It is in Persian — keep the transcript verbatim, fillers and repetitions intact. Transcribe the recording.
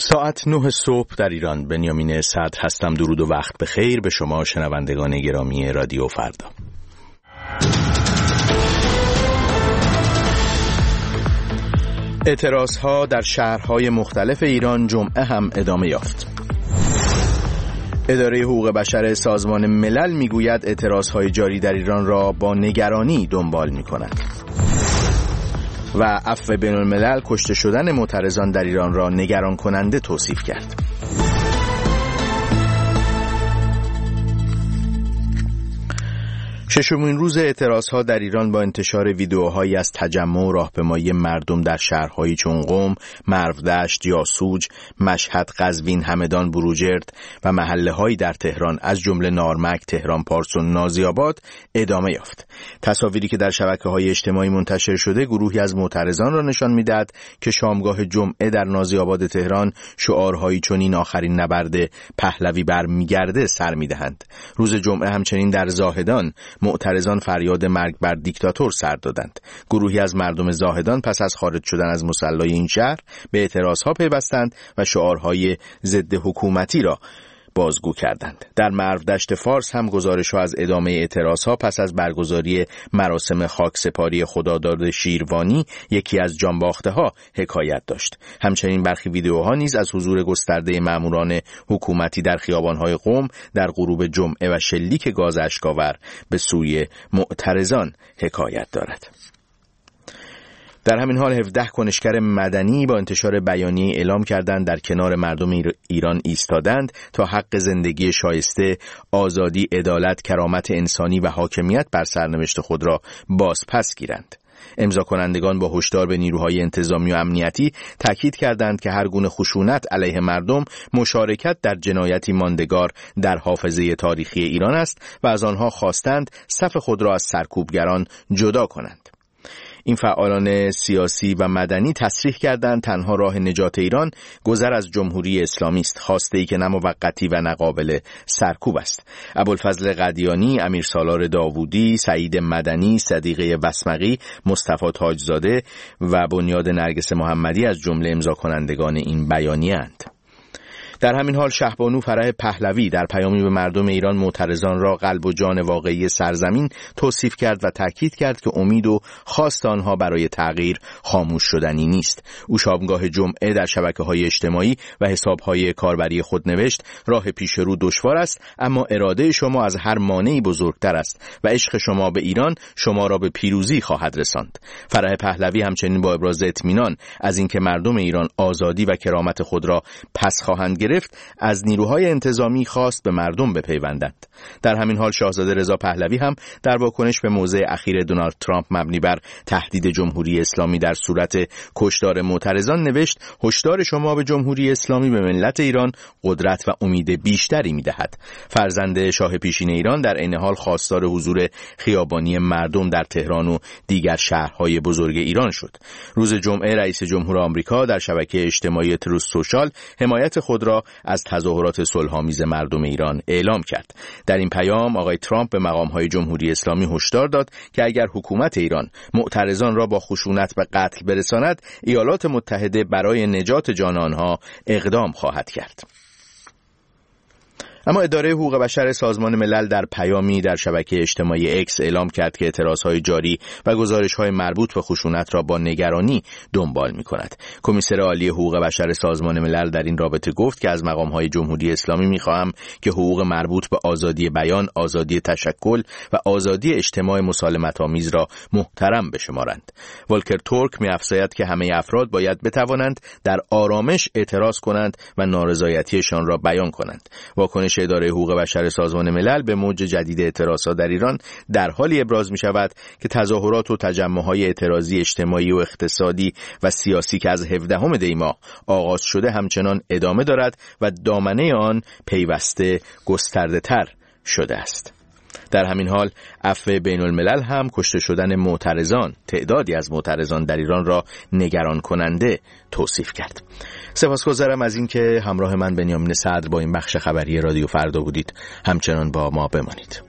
ساعت نه صبح در ایران. بنیامین صدر هستم. درود و وقت بخیر به شما شنوندگان گرامی رادیو فردا. اعتراضها در شهرهای مختلف ایران جمعه هم ادامه یافت. اداره حقوق بشر سازمان ملل میگوید اعتراضهای جاری در ایران را با نگرانی دنبال می‌کند. و عفو بین الملل کشته شدن معترضان در ایران را نگران کننده توصیف کرد. ششمین روز اعتراضها در ایران با انتشار ویدیوهایی از تجمع و راهپیمایی مردم در شهرهایی چون قم، مرودشت، یاسوج، مشهد، قزوین، همدان، بروجرد و محله‌هایی در تهران از جمله نارمک، تهران پارس و نازی‌آباد ادامه یافت. تصاویری که در شبکه‌های اجتماعی منتشر شده گروهی از معترضان را نشان می‌دهد که شامگاه جمعه در نازی‌آباد تهران شعارهایی چون این آخرین نبرد پهلوی برمیگرده سر می‌دهند. روز جمعه همچنین در زاهدان معترضان فریاد مرگ بر دیکتاتور سر دادند. گروهی از مردم زاهدان پس از خارج شدن از مصلی این شهر به اعتراضها پیوستند و شعارهای ضد حکومتی را بازگو کردند. در مرودشت فارس هم گزارش‌ها از ادامه اعتراضها پس از برگزاری مراسم خاکسپاری خداداد شیروانی یکی از جانباخته‌ها حکایت داشت. همچنین برخی ویدیوها نیز از حضور گسترده ماموران حکومتی در خیابان‌های قم در غروب جمعه و شلیک گاز اشک‌آور به سوی معترضان حکایت دارد. در همین حال هفده کنشگر مدنی با انتشار بیانیه اعلام کردند در کنار مردم ایران ایستادند تا حق زندگی شایسته، آزادی، عدالت، کرامت انسانی و حاکمیت بر سرنوشت خود را بازپس گیرند. امضا کنندگان با هشدار به نیروهای انتظامی و امنیتی تاکید کردند که هر گونه خشونت علیه مردم مشارکت در جنایتی ماندگار در حافظه تاریخی ایران است و از آنها خواستند صف خود را از سرکوبگران جدا کنند. این فعالان سیاسی و مدنی تصریح کردند تنها راه نجات ایران گذر از جمهوری اسلامی است، خواسته‌ای که نه موقتی و نه قابل سرکوب است. ابوالفضل قدیانی، امیر سالار داوودی، سعید مدنی، صدیقه وسمقی، مصطفی تاجزاده و بنیاد نرگس محمدی از جمله امضا کنندگان این بیانیه اند. در همین حال شهبانو فرح پهلوی در پیامی به مردم ایران معترضان را قلب و جان واقعی سرزمین توصیف کرد و تاکید کرد که امید و خواست آنها برای تغییر خاموش شدنی نیست. او شامگاه جمعه در شبکه‌های اجتماعی و حساب‌های کاربری خود نوشت: راه پیش رو دشوار است، اما اراده شما از هر مانعی بزرگتر است و عشق شما به ایران شما را به پیروزی خواهد رساند. فرح پهلوی همچنین با ابراز اطمینان از اینکه مردم ایران آزادی و کرامت خود را پس خواهند گرفت از نیروهای انتظامی خواست به مردم بپیوندند. در همین حال شاهزاده رضا پهلوی هم در واکنش به موضع اخیر دونالد ترامپ مبنی بر تهدید جمهوری اسلامی در صورت کشتار معترضان نوشت: هشدار شما به جمهوری اسلامی به ملت ایران قدرت و امید بیشتری می‌دهد. فرزند شاه پیشین ایران در عین حال خواستار حضور خیابانی مردم در تهران و دیگر شهرهای بزرگ ایران شد. روز جمعه رئیس جمهور آمریکا در شبکه اجتماعی تروث سوشال حمایت خود را از تظاهرات صلح‌آمیز مردم ایران اعلام کرد. در این پیام آقای ترامپ به مقام‌های جمهوری اسلامی هشدار داد که اگر حکومت ایران معترضان را با خشونت به قتل برساند، ایالات متحده برای نجات جان آنها اقدام خواهد کرد. اما اداره حقوق بشر سازمان ملل در پیامی در شبکه اجتماعی اکس اعلام کرد که اعتراضهای جاری و گزارش‌های مربوط به خشونت را با نگرانی دنبال می‌کند. کمیسر عالی حقوق بشر سازمان ملل در این رابطه گفت که از مقام‌های جمهوری اسلامی می‌خواهم که حقوق مربوط به آزادی بیان، آزادی تشکل و آزادی اجتماع مسالمت‌آمیز را محترم بشمارند. والکر تورک می‌افزاید که همه افراد باید بتوانند در آرامش اعتراض کنند و نارضایتیشان را بیان کنند. واکنش اداره حقوق بشر سازمان ملل به موج جدید اعتراضات در ایران در حالی ابراز می شود که تظاهرات و تجمع‌های اعتراضی اجتماعی و اقتصادی و سیاسی که از هفدهم دی ماه آغاز شده همچنان ادامه دارد و دامنه آن پیوسته گسترده تر شده است. در همین حال عفو بین الملل هم کشته شدن معترضان، تعدادی از معترضان در ایران را نگران کننده توصیف کرد. سپاسگزارم از اینکه همراه من بنیامین صدر با این بخش خبری رادیو فردا بودید. همچنان با ما بمانید.